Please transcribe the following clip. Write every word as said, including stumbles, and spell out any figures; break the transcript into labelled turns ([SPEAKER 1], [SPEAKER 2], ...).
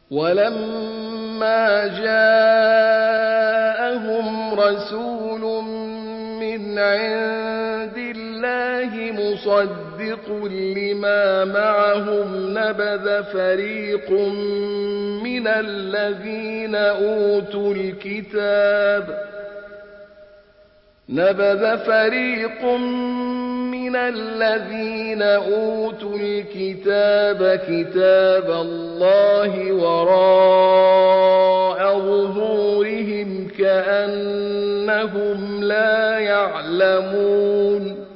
[SPEAKER 1] ولما جاءهم رسول من عند الله مصدق لما معهم نبذ فريق من الذين أوتوا الكتاب نبذ فريق من الذين أوتوا الكتاب كتاب الله وراء ظهورهم كأنهم لا يعلمون